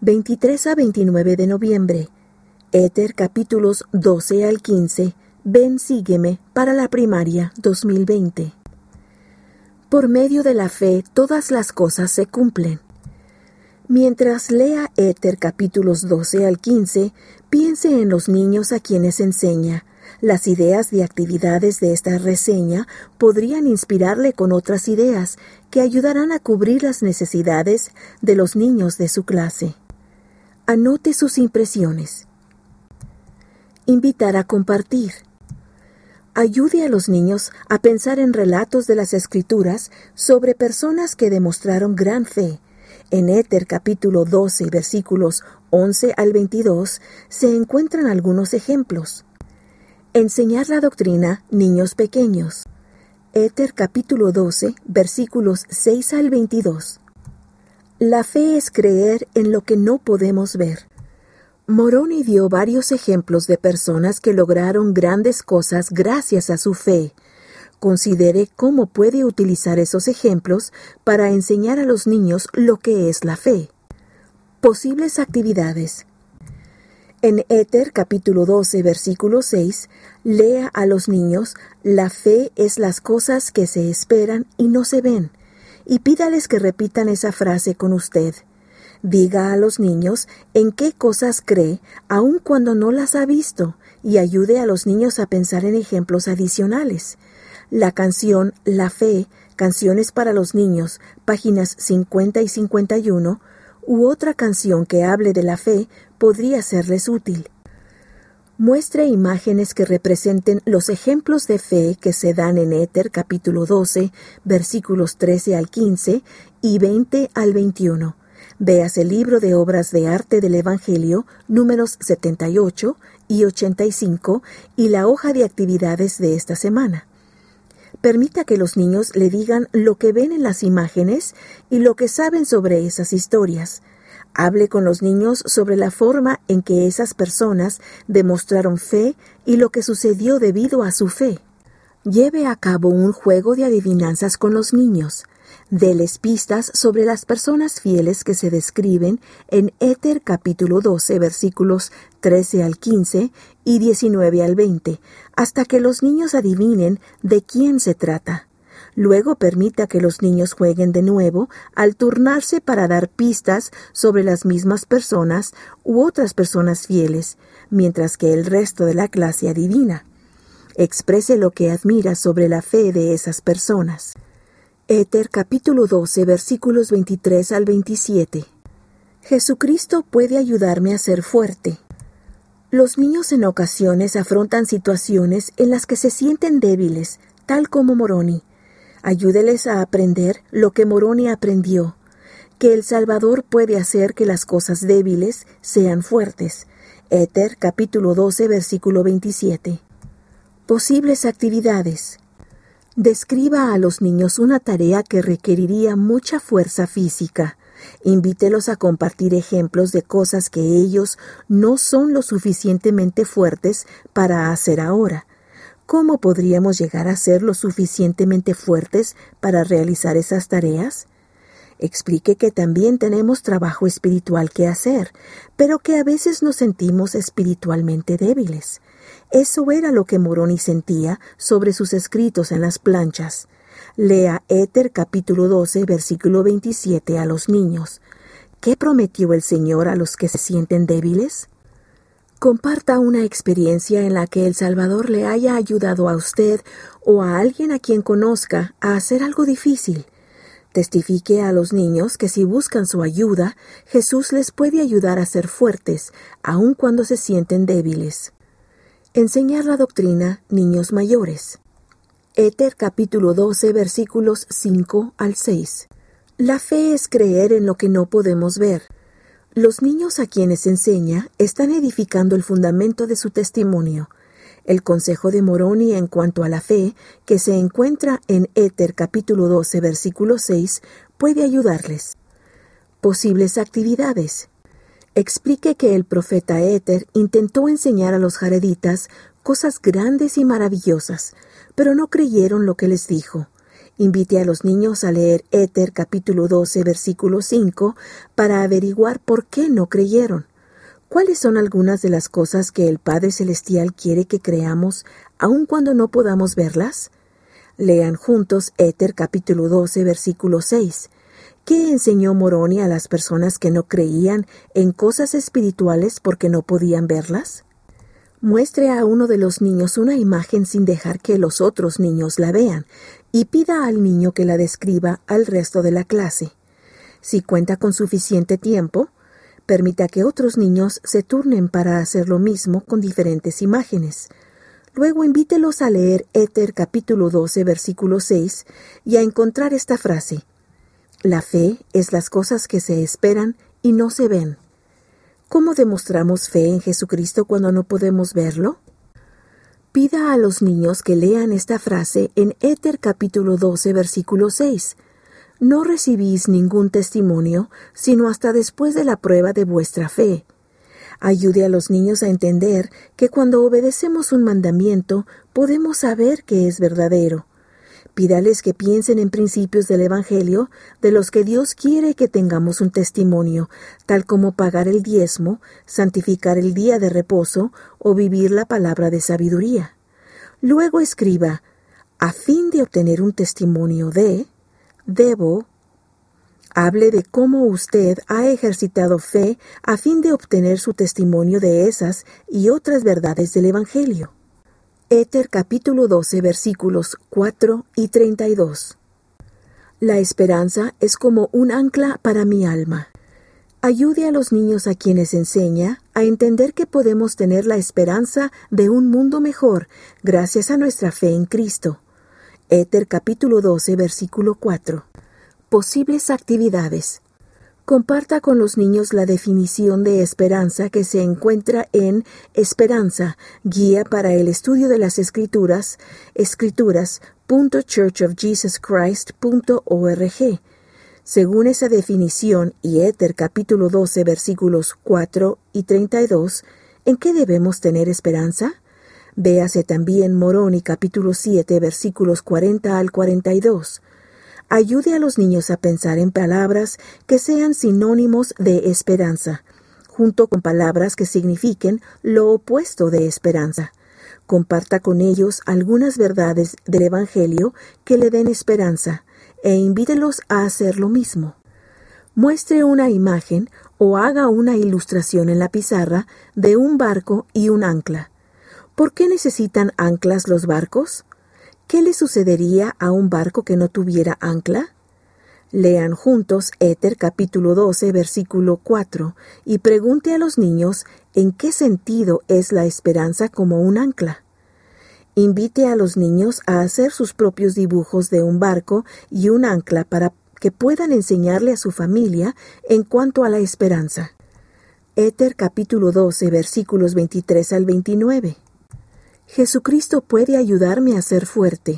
23 a 29 de noviembre. Éter capítulos 12 al 15. Ven, sígueme para la primaria 2020. Por medio de la fe, todas las cosas se cumplen. Mientras lea Éter capítulos 12 al 15, piense en los niños a quienes enseña. Las ideas y actividades de esta reseña podrían inspirarle con otras ideas que ayudarán a cubrir las necesidades de los niños de su clase. Anote sus impresiones. Invitar a compartir. Ayude a los niños a pensar en relatos de las Escrituras sobre personas que demostraron gran fe. En Éter capítulo 12, versículos 11 al 22, se encuentran algunos ejemplos. Enseñar la doctrina, niños pequeños. Éter capítulo 12, versículos 6 al 22. La fe es creer en lo que no podemos ver. Moroni dio varios ejemplos de personas que lograron grandes cosas gracias a su fe. Considere cómo puede utilizar esos ejemplos para enseñar a los niños lo que es la fe. Posibles actividades. En Éter capítulo 12, versículo 6, lea a los niños: la fe es las cosas que se esperan y no se ven, y pídales que repitan esa frase con usted. Diga a los niños en qué cosas cree, aun cuando no las ha visto, y ayude a los niños a pensar en ejemplos adicionales. La canción La Fe, Canciones para los Niños, páginas 50 y 51, u otra canción que hable de la fe podría serles útil. Muestre imágenes que representen los ejemplos de fe que se dan en Éter capítulo 12, versículos 13 al 15 y 20 al 21. Véase el libro de obras de arte del Evangelio, números 78 y 85, y la hoja de actividades de esta semana. Permita que los niños le digan lo que ven en las imágenes y lo que saben sobre esas historias. Hable con los niños sobre la forma en que esas personas demostraron fe y lo que sucedió debido a su fe. Lleve a cabo un juego de adivinanzas con los niños. Deles pistas sobre las personas fieles que se describen en Éter capítulo 12, versículos 13 al 15 y 19 al 20, hasta que los niños adivinen de quién se trata. Luego permita que los niños jueguen de nuevo al turnarse para dar pistas sobre las mismas personas u otras personas fieles, mientras que el resto de la clase adivina. Exprese lo que admira sobre la fe de esas personas. Éter capítulo 12, versículos 23 al 27. Jesucristo puede ayudarme a ser fuerte. Los niños en ocasiones afrontan situaciones en las que se sienten débiles, tal como Moroni. Ayúdeles a aprender lo que Moroni aprendió, que el Salvador puede hacer que las cosas débiles sean fuertes. Éter capítulo 12, versículo 27. Posibles actividades. Describa a los niños una tarea que requeriría mucha fuerza física. Invítelos a compartir ejemplos de cosas que ellos no son lo suficientemente fuertes para hacer ahora. ¿Cómo podríamos llegar a ser lo suficientemente fuertes para realizar esas tareas? Explique que también tenemos trabajo espiritual que hacer, pero que a veces nos sentimos espiritualmente débiles. Eso era lo que Moroni sentía sobre sus escritos en las planchas. Lea Éter capítulo 12, versículo 27 a los niños. ¿Qué prometió el Señor a los que se sienten débiles? Comparta una experiencia en la que el Salvador le haya ayudado a usted o a alguien a quien conozca a hacer algo difícil. Testifique a los niños que si buscan su ayuda, Jesús les puede ayudar a ser fuertes, aun cuando se sienten débiles. Enseñar la doctrina, niños mayores. Éter capítulo 12, versículos 5 al 6. La fe es creer en lo que no podemos ver. Los niños a quienes enseña están edificando el fundamento de su testimonio. El consejo de Moroni en cuanto a la fe, que se encuentra en Éter capítulo 12, versículo 6, puede ayudarles. Posibles actividades. Explique que el profeta Éter intentó enseñar a los jareditas cosas grandes y maravillosas, pero no creyeron lo que les dijo. Invite a los niños a leer Éter capítulo 12, versículo 5, para averiguar por qué no creyeron. ¿Cuáles son algunas de las cosas que el Padre Celestial quiere que creamos, aun cuando no podamos verlas? Lean juntos Éter capítulo 12, versículo 6. ¿Qué enseñó Moroni a las personas que no creían en cosas espirituales porque no podían verlas? Muestre a uno de los niños una imagen sin dejar que los otros niños la vean y pida al niño que la describa al resto de la clase. Si cuenta con suficiente tiempo, permita que otros niños se turnen para hacer lo mismo con diferentes imágenes. Luego invítelos a leer Éter capítulo 12, versículo 6 y a encontrar esta frase: la fe es las cosas que se esperan y no se ven. ¿Cómo demostramos fe en Jesucristo cuando no podemos verlo? Pida a los niños que lean esta frase en Éter capítulo 12, versículo 6. No recibís ningún testimonio, sino hasta después de la prueba de vuestra fe. Ayude a los niños a entender que cuando obedecemos un mandamiento, podemos saber que es verdadero. Pídales que piensen en principios del Evangelio, de los que Dios quiere que tengamos un testimonio, tal como pagar el diezmo, santificar el día de reposo o vivir la palabra de sabiduría. Luego escriba: a fin de obtener un testimonio debo. Hable de cómo usted ha ejercitado fe a fin de obtener su testimonio de esas y otras verdades del Evangelio. Éter capítulo 12, versículos 4 y 32. La esperanza es como un ancla para mi alma. Ayude a los niños a quienes enseña a entender que podemos tener la esperanza de un mundo mejor gracias a nuestra fe en Cristo. Éter capítulo 12, versículo 4. Posibles actividades. Comparta con los niños la definición de esperanza que se encuentra en Esperanza, Guía para el Estudio de las Escrituras, escrituras.churchofjesuschrist.org. Según esa definición y Éter capítulo 12 versículos 4 y 32, ¿en qué debemos tener esperanza? Véase también Moroni capítulo 7 versículos 40 al 42. Ayude a los niños a pensar en palabras que sean sinónimos de esperanza, junto con palabras que signifiquen lo opuesto de esperanza. Comparta con ellos algunas verdades del Evangelio que le den esperanza e invítelos a hacer lo mismo. Muestre una imagen o haga una ilustración en la pizarra de un barco y un ancla. ¿Por qué necesitan anclas los barcos? ¿Qué le sucedería a un barco que no tuviera ancla? Lean juntos Éter capítulo 12, versículo 4, y pregunte a los niños en qué sentido es la esperanza como un ancla. Invite a los niños a hacer sus propios dibujos de un barco y un ancla para que puedan enseñarle a su familia en cuanto a la esperanza. Éter capítulo 12, versículos 23 al 29. Jesucristo puede ayudarme a ser fuerte.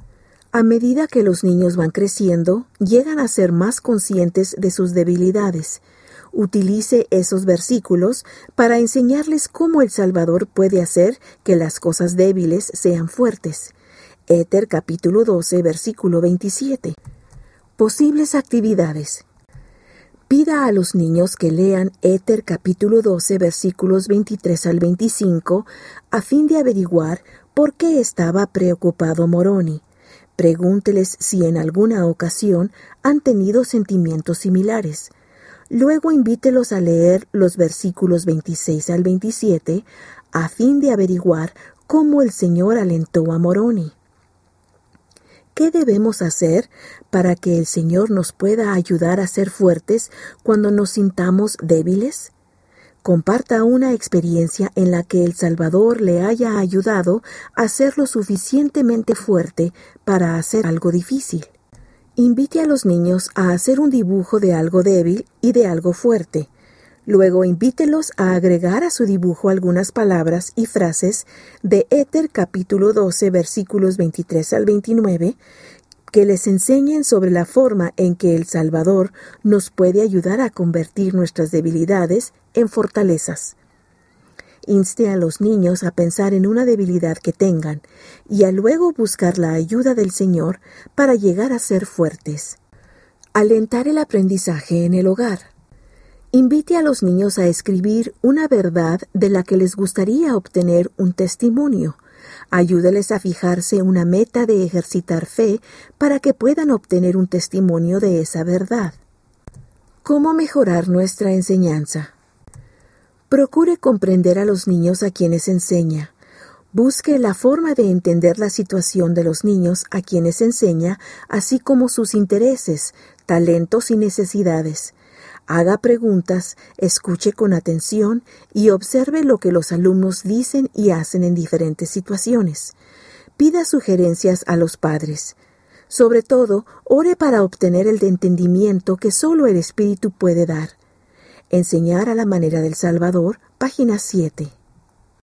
A medida que los niños van creciendo, llegan a ser más conscientes de sus debilidades. Utilice esos versículos para enseñarles cómo el Salvador puede hacer que las cosas débiles sean fuertes. Éter capítulo 12, versículo 27. Posibles actividades. Pida a los niños que lean Éter capítulo 12 versículos 23 al 25 a fin de averiguar por qué estaba preocupado Moroni. Pregúnteles si en alguna ocasión han tenido sentimientos similares. Luego invítelos a leer los versículos 26 al 27 a fin de averiguar cómo el Señor alentó a Moroni. ¿Qué debemos hacer para que el Señor nos pueda ayudar a ser fuertes cuando nos sintamos débiles? Comparta una experiencia en la que el Salvador le haya ayudado a ser lo suficientemente fuerte para hacer algo difícil. Invite a los niños a hacer un dibujo de algo débil y de algo fuerte. Luego invítelos a agregar a su dibujo algunas palabras y frases de Éter capítulo 12 versículos 23 al 29 que les enseñen sobre la forma en que el Salvador nos puede ayudar a convertir nuestras debilidades en fortalezas. Inste a los niños a pensar en una debilidad que tengan y a luego buscar la ayuda del Señor para llegar a ser fuertes. Alentar el aprendizaje en el hogar. Invite a los niños a escribir una verdad de la que les gustaría obtener un testimonio. Ayúdeles a fijarse una meta de ejercitar fe para que puedan obtener un testimonio de esa verdad. ¿Cómo mejorar nuestra enseñanza? Procure comprender a los niños a quienes enseña. Busque la forma de entender la situación de los niños a quienes enseña, así como sus intereses, talentos y necesidades. Haga preguntas, escuche con atención y observe lo que los alumnos dicen y hacen en diferentes situaciones. Pida sugerencias a los padres. Sobre todo, ore para obtener el entendimiento que solo el Espíritu puede dar. Enseñar a la manera del Salvador, página 7.